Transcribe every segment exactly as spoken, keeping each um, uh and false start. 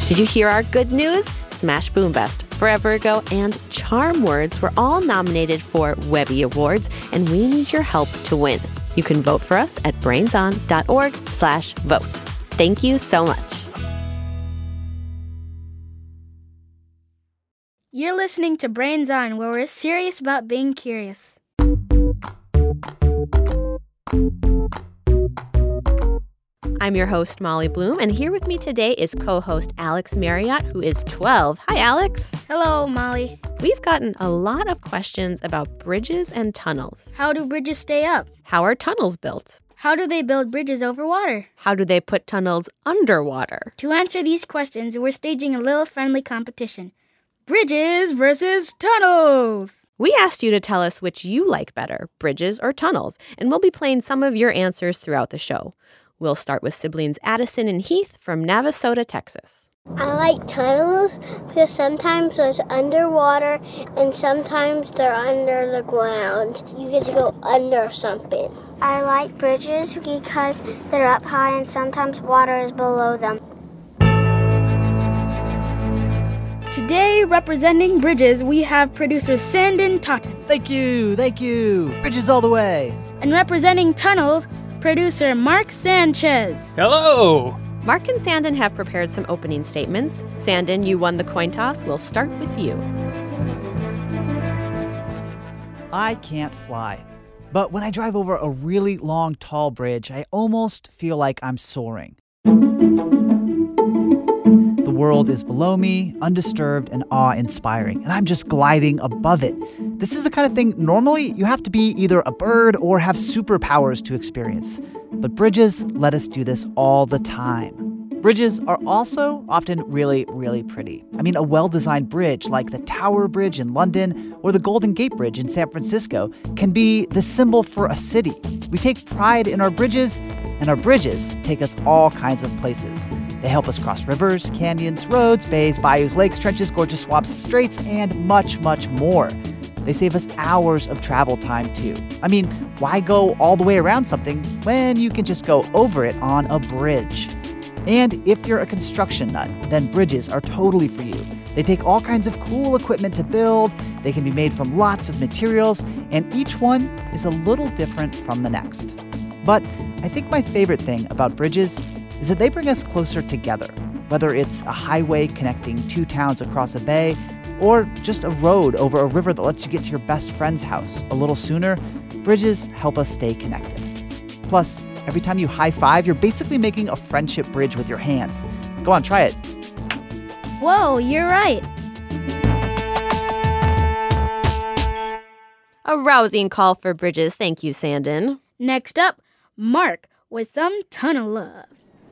Did you hear our good news? Smash Boom Best, Forever Ago, and Charm Words were all nominated for Webby Awards, and we need your help to win. You can vote for us at brainson.org slash vote. Thank you so much. You're listening to Brains On, where we're serious about being curious. I'm your host, Molly Bloom, and here with me today is co-host Alex Marriott, who is twelve. Hi, Alex. Hello, Molly. We've gotten a lot of questions about bridges and tunnels. How do bridges stay up? How are tunnels built? How do they build bridges over water? How do they put tunnels underwater? To answer these questions, we're staging a little friendly competition. Bridges versus tunnels! We asked you to tell us which you like better, bridges or tunnels, and we'll be playing some of your answers throughout the show. We'll start with siblings Addison and Heath from Navasota, Texas. I like tunnels because sometimes there's underwater and sometimes they're under the ground. You get to go under something. I like bridges because they're up high and sometimes water is below them. Today, representing bridges, we have producer Sandon Totten. Thank you, thank you. Bridges all the way. And representing tunnels, producer Mark Sanchez. Hello! Mark and Sandon have prepared some opening statements. Sandon, you won the coin toss. We'll start with you. I can't fly. But when I drive over a really long, tall bridge, I almost feel like I'm soaring. The world is below me, undisturbed and awe-inspiring, and I'm just gliding above it. This is the kind of thing normally you have to be either a bird or have superpowers to experience. But bridges let us do this all the time. Bridges are also often really, really pretty. I mean, a well-designed bridge like the Tower Bridge in London or the Golden Gate Bridge in San Francisco can be the symbol for a city. We take pride in our bridges, and our bridges take us all kinds of places. They help us cross rivers, canyons, roads, bays, bayous, lakes, trenches, gorgeous swamps, straits, and much, much more. They save us hours of travel time, too. I mean, why go all the way around something when you can just go over it on a bridge? And if you're a construction nut, then bridges are totally for you. They take all kinds of cool equipment to build, they can be made from lots of materials, and each one is a little different from the next. But I think my favorite thing about bridges is that they bring us closer together, whether it's a highway connecting two towns across a bay or just a road over a river that lets you get to your best friend's house a little sooner. Bridges help us stay connected. Plus, every time you high-five, you're basically making a friendship bridge with your hands. Go on, try it. Whoa, you're right. A rousing call for bridges. Thank you, Sandon. Next up, Mark with some tunnel love.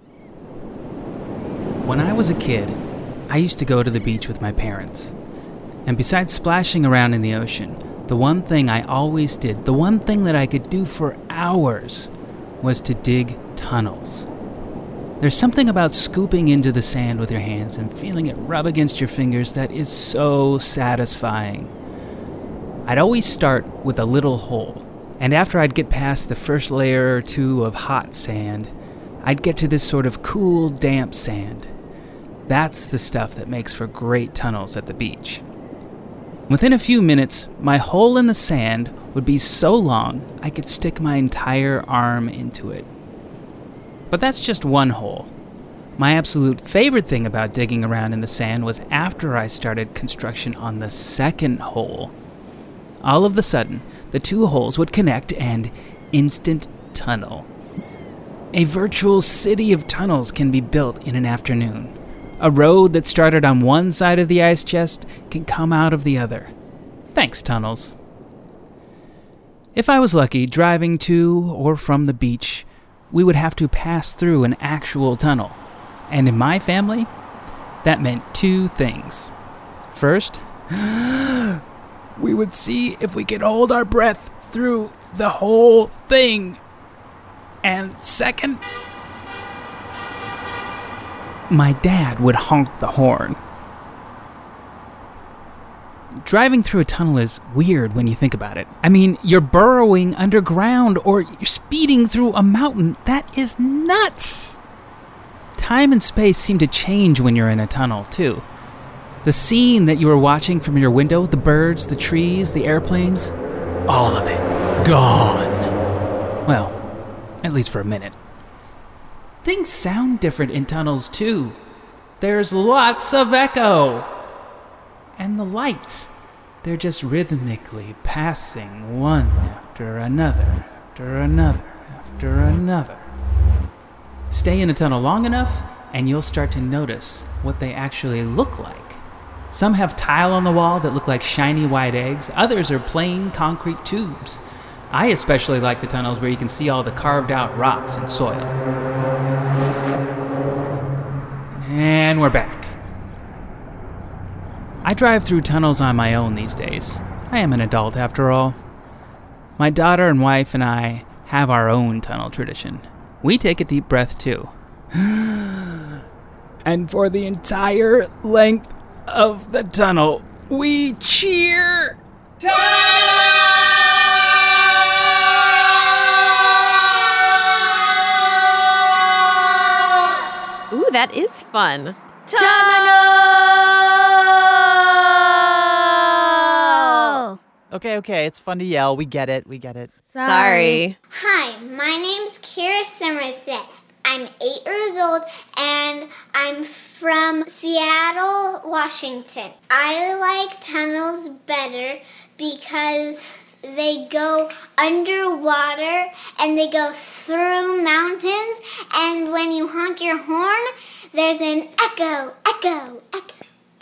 When I was a kid, I used to go to the beach with my parents. And besides splashing around in the ocean, the one thing I always did, the one thing that I could do for hours, was to dig tunnels. There's something about scooping into the sand with your hands and feeling it rub against your fingers that is so satisfying. I'd always start with a little hole, and after I'd get past the first layer or two of hot sand, I'd get to this sort of cool, damp sand. That's the stuff that makes for great tunnels at the beach. Within a few minutes, my hole in the sand would be so long I could stick my entire arm into it. But that's just one hole. My absolute favorite thing about digging around in the sand was after I started construction on the second hole. All of a sudden, the two holes would connect and instant tunnel. A virtual city of tunnels can be built in an afternoon. A road that started on one side of the ice chest can come out of the other. Thanks, tunnels. If I was lucky, driving to or from the beach, we would have to pass through an actual tunnel. And in my family, that meant two things. First, we would see if we could hold our breath through the whole thing. And second, my dad would honk the horn. Driving through a tunnel is weird when you think about it. I mean, you're burrowing underground or you're speeding through a mountain. That is nuts! time and space seem to change when you're in a tunnel, too. The scene that you were watching from your window, the birds, the trees, the airplanes, all of it gone. Well, at least for a minute. Things sound different in tunnels, too. There's lots of echo. And the lights, they're just rhythmically passing one after another, after another, after another. Stay in a tunnel long enough, and you'll start to notice what they actually look like. Some have tile on the wall that look like shiny white eggs. Others are plain concrete tubes. I especially like the tunnels where you can see all the carved out rocks and soil. And we're back. I drive through tunnels on my own these days. I am an adult after all. My daughter and wife and I have our own tunnel tradition. We take a deep breath too. And for the entire length of the tunnel, we cheer. Ooh, that is fun. Tunnel! Okay, okay, it's fun to yell. We get it, we get it. Sorry. Hi, my name's Kira Somerset. I'm eight years old and I'm from Seattle, Washington. I like tunnels better because they go underwater and they go through mountains, and when you honk your horn, there's an echo, echo, echo.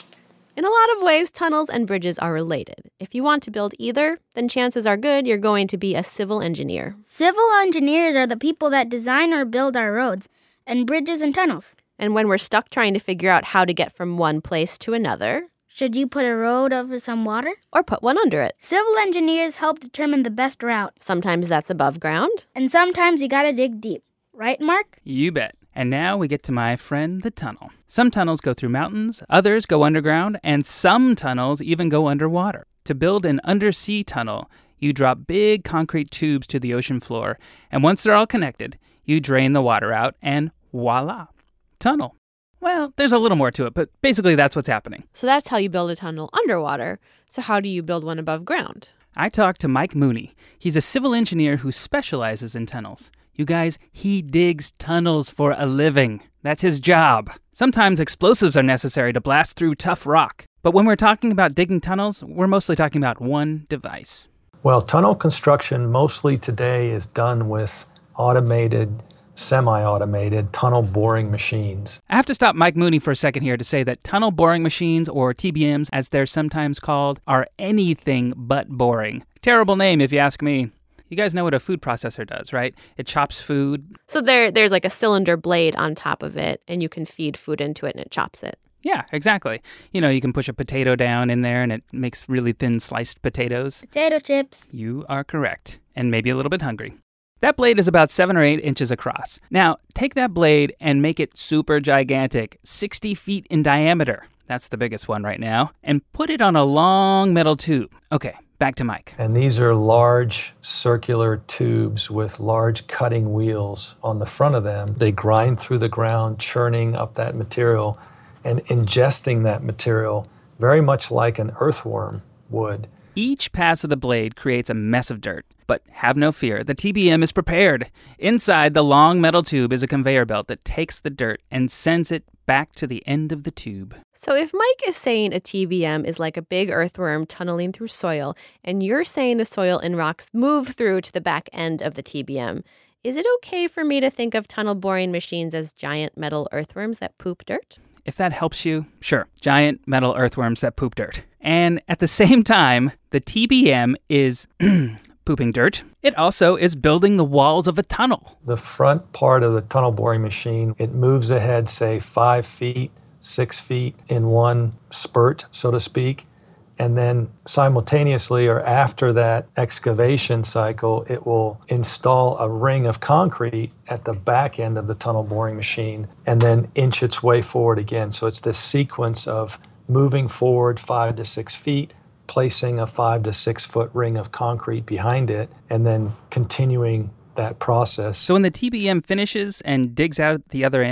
In a lot of ways, tunnels and bridges are related. If you want to build either, then chances are good you're going to be a civil engineer. Civil engineers are the people that design or build our roads and bridges and tunnels. And when we're stuck trying to figure out how to get from one place to another, should you put a road over some water? Or put one under it? Civil engineers help determine the best route. Sometimes that's above ground. And sometimes you gotta dig deep. Right, Mark? You bet. And now we get to my friend, the tunnel. Some tunnels go through mountains, others go underground, and some tunnels even go underwater. To build an undersea tunnel, you drop big concrete tubes to the ocean floor, and once they're all connected, you drain the water out, and voila, tunnel. Well, there's a little more to it, but basically that's what's happening. So that's how you build a tunnel underwater. So how do you build one above ground? I talked to Mike Mooney. He's a civil engineer who specializes in tunnels. You guys, he digs tunnels for a living. That's his job. Sometimes explosives are necessary to blast through tough rock. But when we're talking about digging tunnels, we're mostly talking about one device. Well, tunnel construction mostly today is done with automated, semi-automated tunnel boring machines. I have to stop Mike Mooney for a second here to say that tunnel boring machines, or T B Ms as they're sometimes called, are anything but boring. Terrible name if you ask me. You guys know what a food processor does, right? It chops food. So there, there's like a cylinder blade on top of it, and you can feed food into it, and it chops it. Yeah, exactly. You know, you can push a potato down in there, and it makes really thin sliced potatoes. Potato chips. You are correct, and maybe a little bit hungry. That blade is about seven or eight inches across. Now, take that blade and make it super gigantic, sixty feet in diameter. That's the biggest one right now. And put it on a long metal tube. Okay. Back to Mike. And these are large circular tubes with large cutting wheels on the front of them. They grind through the ground, churning up that material and ingesting that material very much like an earthworm would. Each pass of the blade creates a mess of dirt. But have no fear, the T B M is prepared. Inside the long metal tube is a conveyor belt that takes the dirt and sends it back to the end of the tube. So if Mike is saying a T B M is like a big earthworm tunneling through soil, and you're saying the soil and rocks move through to the back end of the T B M, is it okay for me to think of tunnel boring machines as giant metal earthworms that poop dirt? If that helps you, sure. Giant metal earthworms that poop dirt. And at the same time, the T B M is pooping dirt. It also is building the walls of a tunnel. The front part of the tunnel boring machine, it moves ahead, say, five feet, six feet in one spurt, so to speak. And then simultaneously or after that excavation cycle, it will install a ring of concrete at the back end of the tunnel boring machine and then inch its way forward again. So it's this sequence of moving forward five to six feet, placing a five to six foot ring of concrete behind it, and then continuing that process. So when the T B M finishes and digs out at the other end,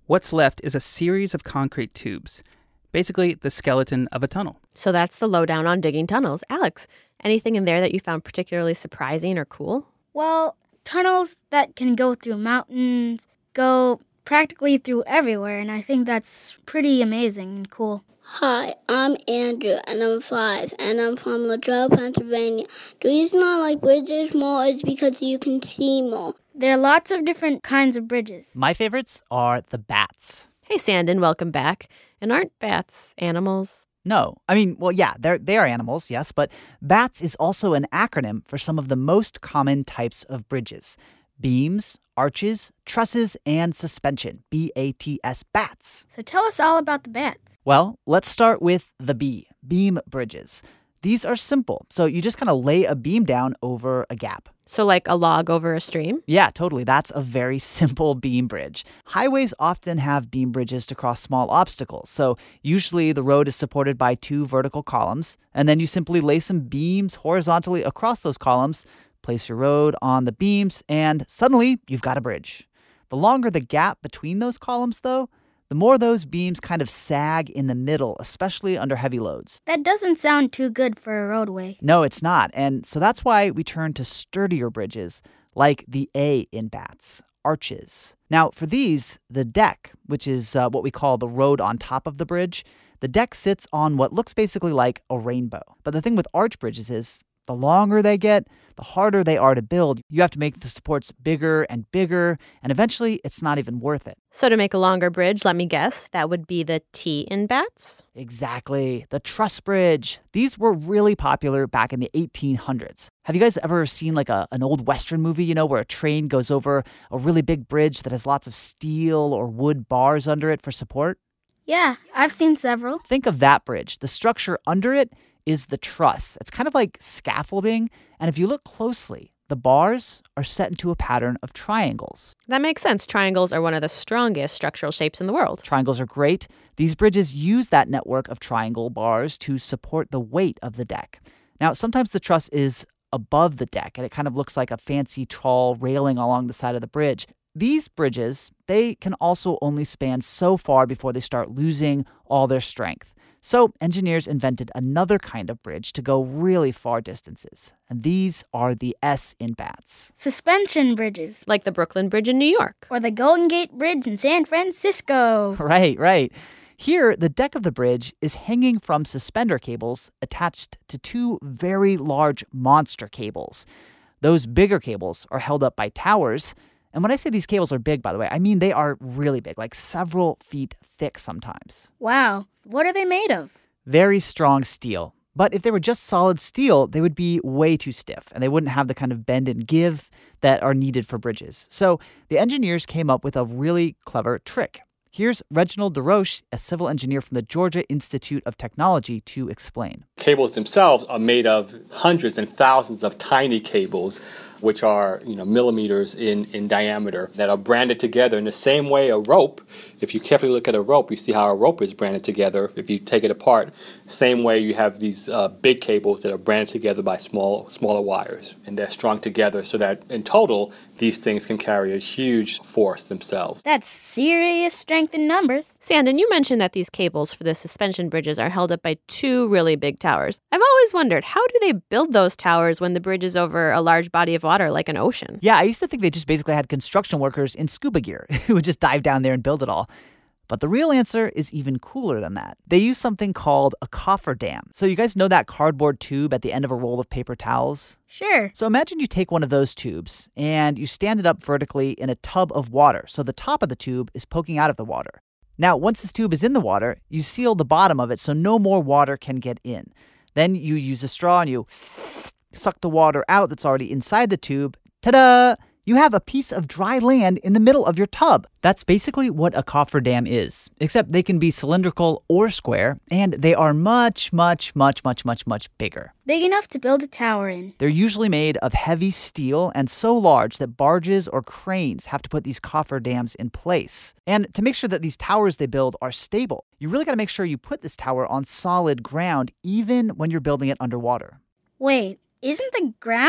What's left is a series of concrete tubes, basically the skeleton of a tunnel. So that's the lowdown on digging tunnels. Alex, anything in there that you found particularly surprising or cool? Well, tunnels that can go through mountains go practically through everywhere, and I think that's pretty amazing and cool. Hi, I'm Andrew, and I'm five, and I'm from Latrell, Pennsylvania. The reason I like bridges more is because you can see more. There are lots of different kinds of bridges. My favorites are the bats. Hey, Sandon, welcome back. And aren't bats animals? No. I mean, well, yeah, they're, they are animals, yes, but BATS is also an acronym for some of the most common types of bridges. Beams, arches, trusses, and suspension. B A T S, BATS. So tell us all about the bats. Well, let's start with the B, beam bridges. These are simple, so you just kind of lay a beam down over a gap. So like a log over a stream? Yeah, totally. That's a very simple beam bridge. Highways often have beam bridges to cross small obstacles. So usually the road is supported by two vertical columns, and then you simply lay some beams horizontally across those columns, place your road on the beams, and suddenly you've got a bridge. The longer the gap between those columns, though, the more those beams kind of sag in the middle, especially under heavy loads. That doesn't sound too good for a roadway. No, it's not. And so that's why we turn to sturdier bridges, like the A in BATS, arches. Now, for these, the deck, which is uh, what we call the road on top of the bridge, the deck sits on what looks basically like a rainbow. But the thing with arch bridges is, the longer they get, the harder they are to build. You have to make the supports bigger and bigger, and eventually it's not even worth it. So to make a longer bridge, let me guess, that would be the T in BATS? Exactly. The truss bridge. These were really popular back in the eighteen hundreds. Have you guys ever seen like a, an old Western movie, you know, where a train goes over a really big bridge that has lots of steel or wood bars under it for support? Yeah, I've seen several. Think of that bridge. The structure under it is the truss. It's kind of like scaffolding, and if you look closely, the bars are set into a pattern of triangles. That makes sense. Triangles are one of the strongest structural shapes in the world. Triangles are great. These bridges use that network of triangle bars to support the weight of the deck. Now, sometimes the truss is above the deck, and it kind of looks like a fancy tall railing along the side of the bridge. These bridges, they can also only span so far before they start losing all their strength. So engineers invented another kind of bridge to go really far distances. And these are the S in BATS. Suspension bridges. Like the Brooklyn Bridge in New York. Or the Golden Gate Bridge in San Francisco. Right, right. Here, the deck of the bridge is hanging from suspender cables attached to two very large monster cables. Those bigger cables are held up by towers. And when I say these cables are big, by the way, I mean they are really big, like several feet thick sometimes. Wow. What are they made of? Very strong steel. But if they were just solid steel, they would be way too stiff, and they wouldn't have the kind of bend and give that are needed for bridges. So the engineers came up with a really clever trick. Here's Reginald DeRoche, a civil engineer from the Georgia Institute of Technology, to explain. Cables themselves are made of hundreds and thousands of tiny cables, which are, you know, millimeters in, in diameter, that are branded together in the same way a rope. If you carefully look at a rope, you see how a rope is branded together. If you take it apart, same way you have these uh, big cables that are branded together by small, smaller wires. And they're strung together so that in total, these things can carry a huge force themselves. That's serious strength in numbers. Sandon, you mentioned that these cables for the suspension bridges are held up by two really big towers. I've always wondered, how do they build those towers when the bridge is over a large body of water like an ocean? Yeah, I used to think they just basically had construction workers in scuba gear who would just dive down there and build it all. But the real answer is even cooler than that. They use something called a cofferdam. So you guys know that cardboard tube at the end of a roll of paper towels? Sure. So imagine you take one of those tubes and you stand it up vertically in a tub of water. So the top of the tube is poking out of the water. Now, once this tube is in the water, you seal the bottom of it so no more water can get in. Then you use a straw and you suck the water out that's already inside the tube. Ta-da! You have a piece of dry land in the middle of your tub. That's basically what a cofferdam is, except they can be cylindrical or square, and they are much, much, much, much, much, much bigger. Big enough to build a tower in. They're usually made of heavy steel and so large that barges or cranes have to put these cofferdams in place. And to make sure that these towers they build are stable, you really got to make sure you put this tower on solid ground even when you're building it underwater. Wait, isn't the ground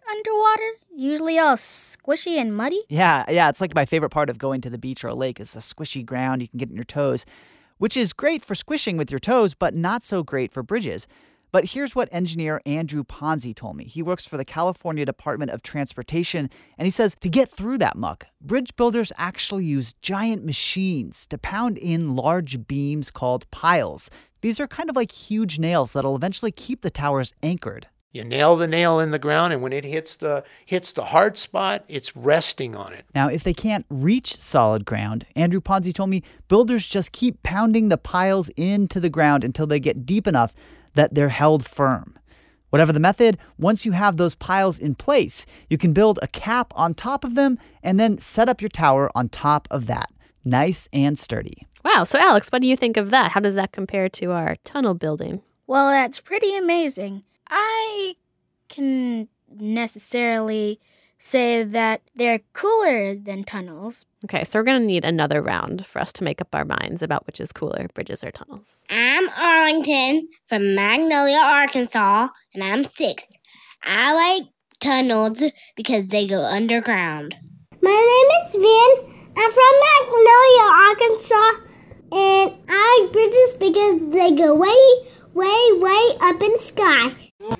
underwater? Usually all squishy and muddy? Yeah, yeah, it's like my favorite part of going to the beach or a lake is the squishy ground you can get in your toes, which is great for squishing with your toes, but not so great for bridges. But here's what engineer Andrew Ponzi told me. He works for the California Department of Transportation, and he says to get through that muck, bridge builders actually use giant machines to pound in large beams called piles. These are kind of like huge nails that'll eventually keep the towers anchored. You nail the nail in the ground, and when it hits the hits the hard spot, it's resting on it. Now, if they can't reach solid ground, Andrew Ponzi told me builders just keep pounding the piles into the ground until they get deep enough that they're held firm. Whatever the method, once you have those piles in place, you can build a cap on top of them and then set up your tower on top of that. Nice and sturdy. Wow. So, Alex, what do you think of that? How does that compare to our tunnel building? Well, that's pretty amazing. I can necessarily say that they're cooler than tunnels. Okay, so we're going to need another round for us to make up our minds about which is cooler, bridges or tunnels. I'm Arlington from Magnolia, Arkansas, and I'm six. I like tunnels because they go underground. My name is Vin. I'm from Magnolia, Arkansas, and I like bridges because they go way, way, way up in the sky.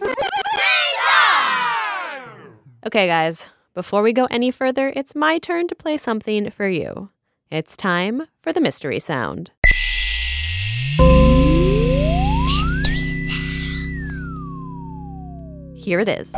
Okay, guys, before we go any further, it's my turn to play something for you. It's time for the mystery sound. Mystery sound. Here it is.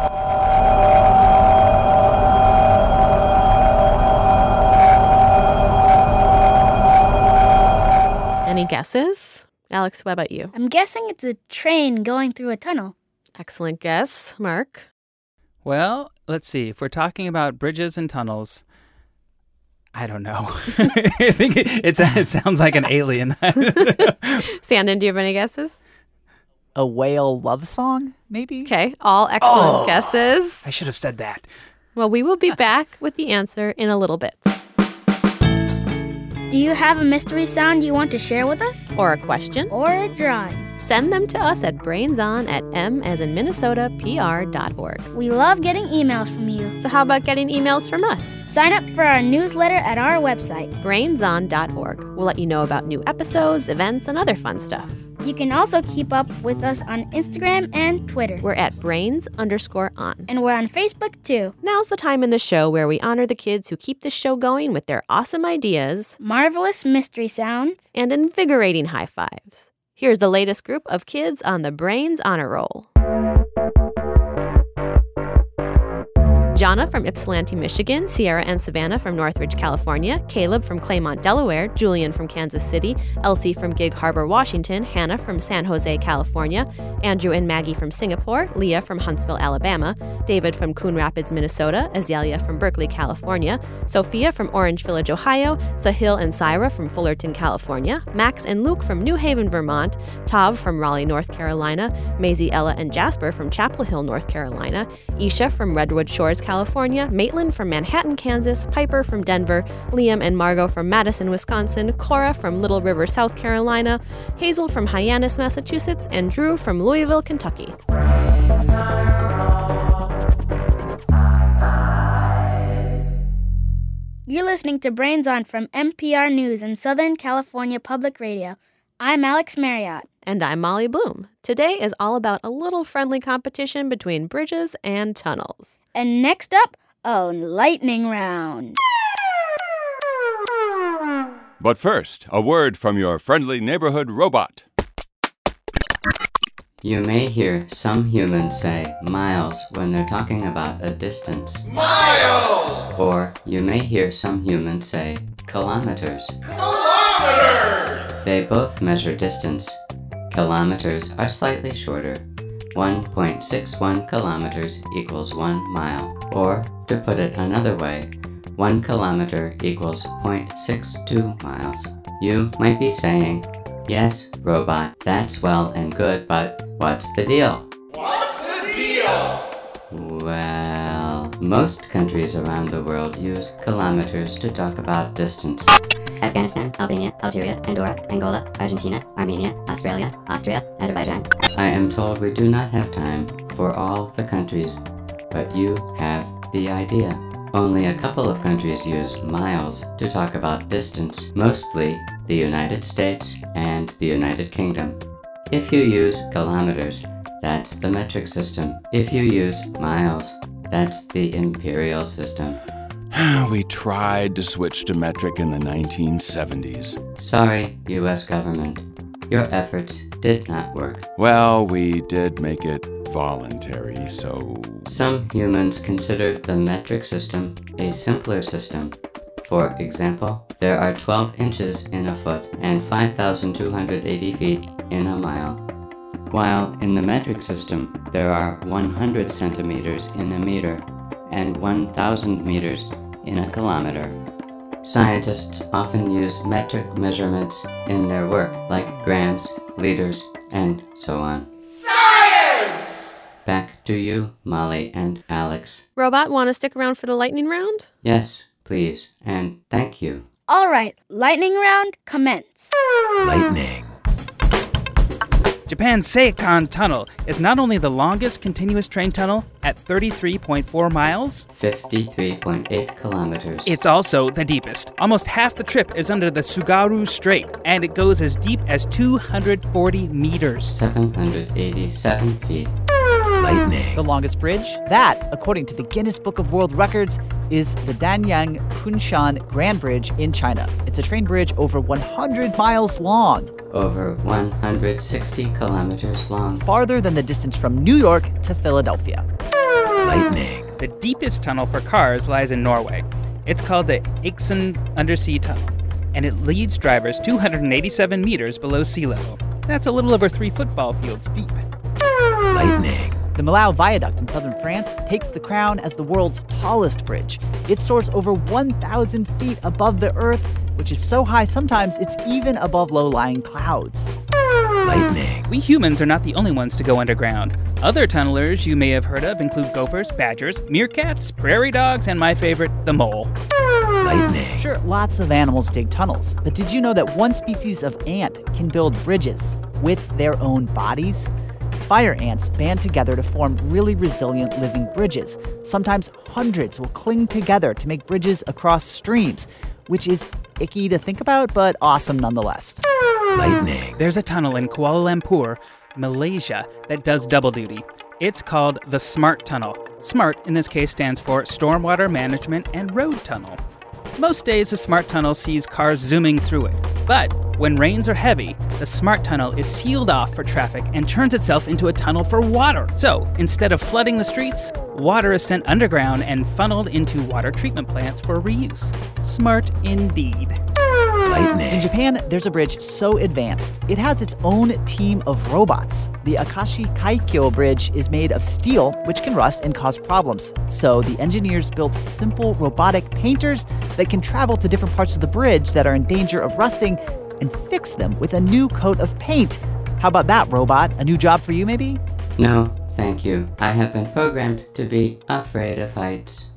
Any guesses? Alex, what about you? I'm guessing it's a train going through a tunnel. Excellent guess. Mark? Well, let's see. If we're talking about bridges and tunnels, I don't know. I think it, it's, it sounds like an alien. Sandon, do you have any guesses? A whale love song, maybe? Okay, all excellent Oh, guesses. I should have said that. Well, we will be back with the answer in a little bit. Do you have a mystery sound you want to share with us? Or a question? Or a drawing? Send them to us at brainson at m as in Minnesota, pr dot org. We love getting emails from you. So how about getting emails from us? Sign up for our newsletter at our website, brainson dot org. We'll let you know about new episodes, events, and other fun stuff. You can also keep up with us on Instagram and Twitter. We're at brains underscore on. And we're on Facebook, too. Now's the time in the show where we honor the kids who keep the show going with their awesome ideas, marvelous mystery sounds, and invigorating high fives. Here's the latest group of kids on the Brains Honor Roll. Jonna from Ypsilanti, Michigan, Sierra and Savannah from Northridge, California, Caleb from Claymont, Delaware, Julian from Kansas City, Elsie from Gig Harbor, Washington, Hannah from San Jose, California, Andrew and Maggie from Singapore, Leah from Huntsville, Alabama, David from Coon Rapids, Minnesota, Azalea from Berkeley, California, Sophia from Orange Village, Ohio, Sahil and Syra from Fullerton, California, Max and Luke from New Haven, Vermont, Tav from Raleigh, North Carolina, Maisie, Ella, and Jasper from Chapel Hill, North Carolina, Isha from Redwood Shores, California, Maitland from Manhattan, Kansas, Piper from Denver, Liam and Margot from Madison, Wisconsin, Cora from Little River, South Carolina, Hazel from Hyannis, Massachusetts, and Drew from Louisville, Kentucky. You're listening to Brains On from N P R News and Southern California Public Radio. I'm Alex Marriott. And I'm Molly Bloom. Today is all about a little friendly competition between bridges and tunnels. And next up, a lightning round. But first, a word from your friendly neighborhood robot. You may hear some humans say miles when they're talking about a distance. Miles! Or you may hear some humans say kilometers. Kilometers! They both measure distance. Kilometers are slightly shorter. one point six one kilometers equals one mile. Or, to put it another way, one kilometer equals zero point six two miles. You might be saying, yes, robot, that's well and good, but what's the deal? What's the deal? Well, most countries around the world use kilometers to talk about distance. Afghanistan, Albania, Algeria, Andorra, Angola, Argentina, Armenia, Australia, Austria, Azerbaijan. I am told we do not have time for all the countries but you have the idea. Only a couple of countries use miles to talk about distance, mostly the United States and the United Kingdom. If you use kilometers, that's the metric system. If you use miles, that's the imperial system. We tried to switch to metric in the nineteen seventies. Sorry, U S government. Your efforts did not work. Well, we did make it voluntary, so... Some humans consider the metric system a simpler system. For example, there are twelve inches in a foot and five thousand two hundred eighty feet in a mile. While in the metric system, there are one hundred centimeters in a meter and one thousand meters in a kilometer. Scientists often use metric measurements in their work, like grams, liters, and so on. Science! Back to you, Molly and Alex. Robot, want to stick around for the lightning round? Yes, please, and thank you. All right, lightning round, commence. Lightning. Japan's Seikan Tunnel is not only the longest continuous train tunnel at thirty-three point four miles, fifty-three point eight kilometers. It's also the deepest. Almost half the trip is under the Tsugaru Strait, and it goes as deep as two hundred forty meters. seven hundred eighty-seven feet. Lightning. The longest bridge? That, according to the Guinness Book of World Records, is the Danyang Kunshan Grand Bridge in China. It's a train bridge over one hundred miles long. Over one hundred sixty kilometers long. Farther than the distance from New York to Philadelphia. Lightning. The deepest tunnel for cars lies in Norway. It's called the Iksen Undersea Tunnel, and it leads drivers two hundred eighty-seven meters below sea level. That's a little over three football fields deep. Lightning. The Millau Viaduct in southern France takes the crown as the world's tallest bridge. It soars over one thousand feet above the earth, which is so high sometimes it's even above low-lying clouds. Lightning. We humans are not the only ones to go underground. Other tunnelers you may have heard of include gophers, badgers, meerkats, prairie dogs, and my favorite, the mole. Lightning. Sure, lots of animals dig tunnels, but did you know that one species of ant can build bridges with their own bodies? Fire ants band together to form really resilient living bridges. Sometimes hundreds will cling together to make bridges across streams, which is icky to think about, but awesome nonetheless. Lightning. There's a tunnel in Kuala Lumpur, Malaysia, that does double duty. It's called the SMART Tunnel. SMART, in this case, stands for Stormwater Management and Road Tunnel. Most days, the SMART Tunnel sees cars zooming through it. But when rains are heavy, the SMART Tunnel is sealed off for traffic and turns itself into a tunnel for water. So, instead of flooding the streets, water is sent underground and funneled into water treatment plants for reuse. Smart indeed. Lightning. In Japan, there's a bridge so advanced, it has its own team of robots. The Akashi Kaikyo Bridge is made of steel, which can rust and cause problems. So the engineers built simple robotic painters that can travel to different parts of the bridge that are in danger of rusting and fix them with a new coat of paint. How about that, robot? A new job for you, maybe? No, thank you. I have been programmed to be afraid of heights.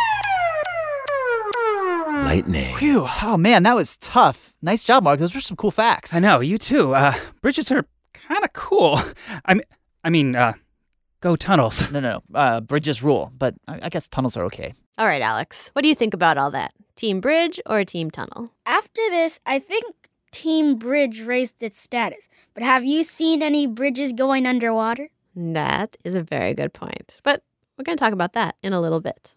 Lightning. Phew, oh man, that was tough. Nice job, Mark. Those were some cool facts. I know, you too. Uh, bridges are kind of cool. I mean, I mean, uh, go tunnels. No, no, no. Uh, bridges rule, but I, I guess tunnels are okay. All right, Alex, what do you think about all that? Team bridge or team tunnel? After this, I think Team Bridge raised its status. But have you seen any bridges going underwater? That is a very good point. But we're going to talk about that in a little bit.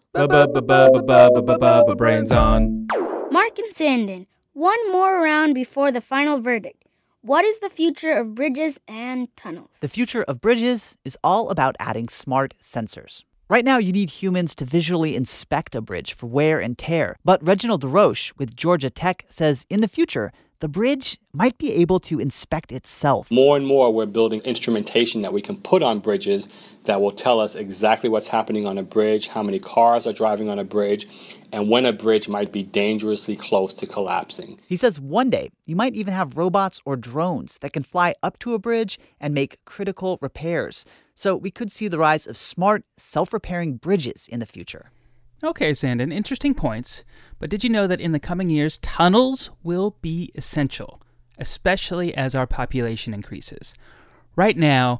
Brains on. Mark and Sandon, one more round before the final verdict. What is the future of bridges and tunnels? The future of bridges is all about adding smart sensors. Right now, you need humans to visually inspect a bridge for wear and tear. But Reginald DeRoche with Georgia Tech says in the future, the bridge might be able to inspect itself. More and more, we're building instrumentation that we can put on bridges that will tell us exactly what's happening on a bridge, how many cars are driving on a bridge, and when a bridge might be dangerously close to collapsing. He says one day, you might even have robots or drones that can fly up to a bridge and make critical repairs. So we could see the rise of smart, self-repairing bridges in the future. Okay, Sandon, interesting points. But did you know that in the coming years, tunnels will be essential, especially as our population increases? Right now,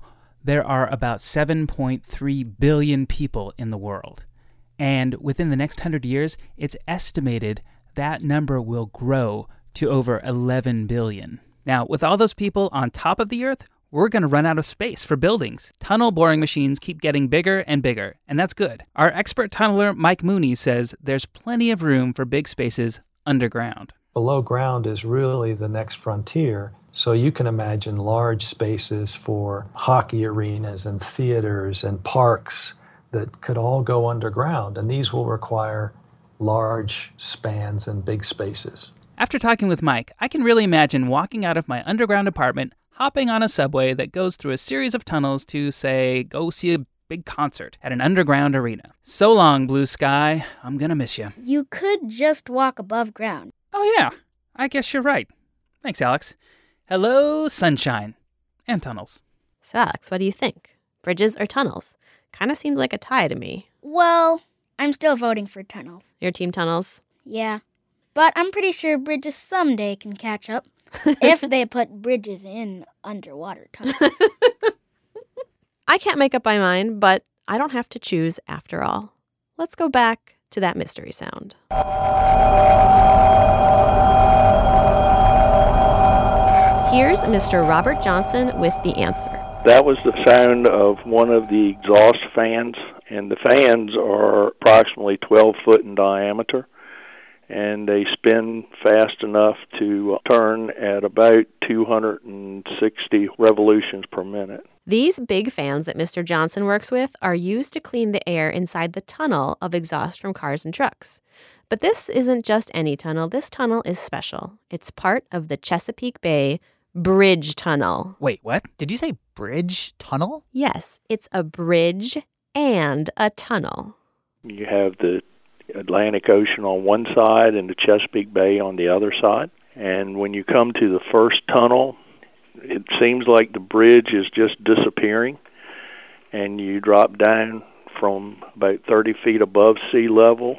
There are about seven point three billion people in the world. And within the next hundred years, it's estimated that number will grow to over eleven billion. Now, with all those people on top of the Earth, we're going to run out of space for buildings. Tunnel boring machines keep getting bigger and bigger, and that's good. Our expert tunneler, Mike Mooney, says there's plenty of room for big spaces underground. Below ground is really the next frontier. So you can imagine large spaces for hockey arenas and theaters and parks that could all go underground, and these will require large spans and big spaces. After talking with Mike, I can really imagine walking out of my underground apartment, hopping on a subway that goes through a series of tunnels to, say, go see a big concert at an underground arena. So long, blue sky. I'm gonna miss you. You could just walk above ground. Oh yeah, I guess you're right. Thanks, Alex. Hello, sunshine. And tunnels. So, Alex, what do you think? Bridges or tunnels? Kind of seems like a tie to me. Well, I'm still voting for tunnels. Your team tunnels? Yeah. But I'm pretty sure bridges someday can catch up if they put bridges in underwater tunnels. I can't make up my mind, but I don't have to choose after all. Let's go back to that mystery sound. Here's Mister Robert Johnson with the answer. That was the sound of one of the exhaust fans, and the fans are approximately twelve foot in diameter, and they spin fast enough to turn at about two hundred sixty revolutions per minute. These big fans that Mister Johnson works with are used to clean the air inside the tunnel of exhaust from cars and trucks. But this isn't just any tunnel. This tunnel is special. It's part of the Chesapeake Bay Bridge Tunnel. Wait, what? Did you say bridge tunnel? Yes, it's a bridge and a tunnel. You have the Atlantic Ocean on one side and the Chesapeake Bay on the other side. And when you come to the first tunnel, it seems like the bridge is just disappearing, and you drop down from about thirty feet above sea level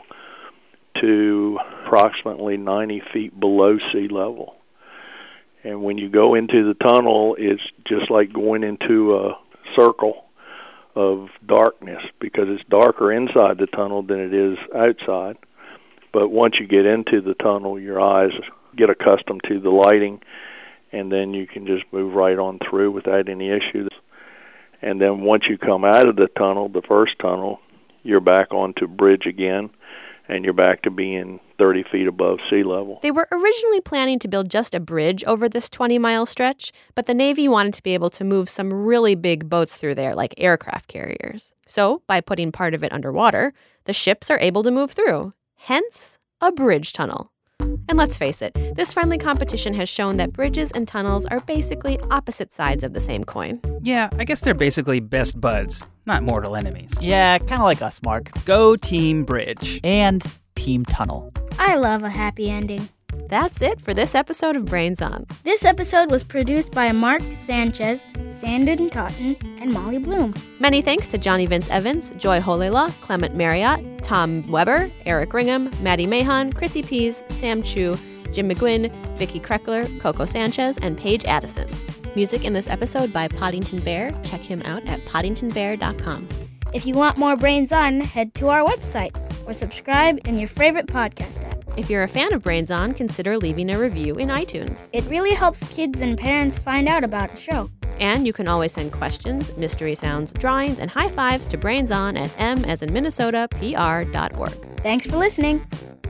to approximately ninety feet below sea level. And when you go into the tunnel, it's just like going into a circle of darkness, because it's darker inside the tunnel than it is outside. But once you get into the tunnel, your eyes get accustomed to the lighting, and then you can just move right on through without any issues. And then once you come out of the tunnel, the first tunnel, you're back onto bridge again, and you're back to being thirty feet above sea level. They were originally planning to build just a bridge over this twenty-mile stretch, but the Navy wanted to be able to move some really big boats through there, like aircraft carriers. So, by putting part of it underwater, the ships are able to move through. Hence, a bridge tunnel. And let's face it, this friendly competition has shown that bridges and tunnels are basically opposite sides of the same coin. Yeah, I guess they're basically best buds, not mortal enemies. Yeah, kind of like us, Mark. Go Team Bridge. And Team Tunnel. I love a happy ending. That's it for this episode of Brains On. This episode was produced by Mark Sanchez, Sandon Totten, and Molly Bloom. Many thanks to Johnny Vince Evans, Joy Holela, Clement Marriott, Tom Weber, Eric Ringham, Maddie Mahon, Chrissy Pease, Sam Chu, Jim McGuinn, Vicky Kreckler, Coco Sanchez, and Paige Addison. Music in this episode by Poddington Bear. Check him out at poddington bear dot com. If you want more Brains On, head to our website or subscribe in your favorite podcast app. If you're a fan of Brains On, consider leaving a review in iTunes. It really helps kids and parents find out about the show. And you can always send questions, mystery sounds, drawings, and high fives to brainson at m as in Minnesota, P R dot org. Thanks for listening.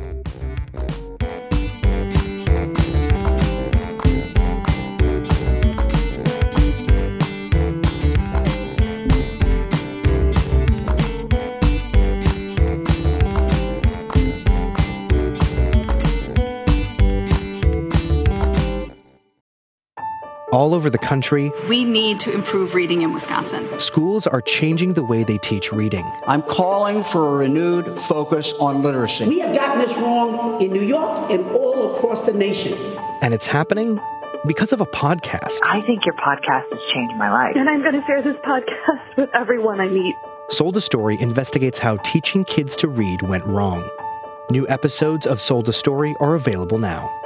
All over the country, we need to improve reading in Wisconsin. Schools are changing the way they teach reading. I'm calling for a renewed focus on literacy. We have gotten this wrong in New York and all across the nation. And it's happening because of a podcast. I think your podcast has changed my life. And I'm going to share this podcast with everyone I meet. Sold a Story investigates how teaching kids to read went wrong. New episodes of Sold a Story are available now.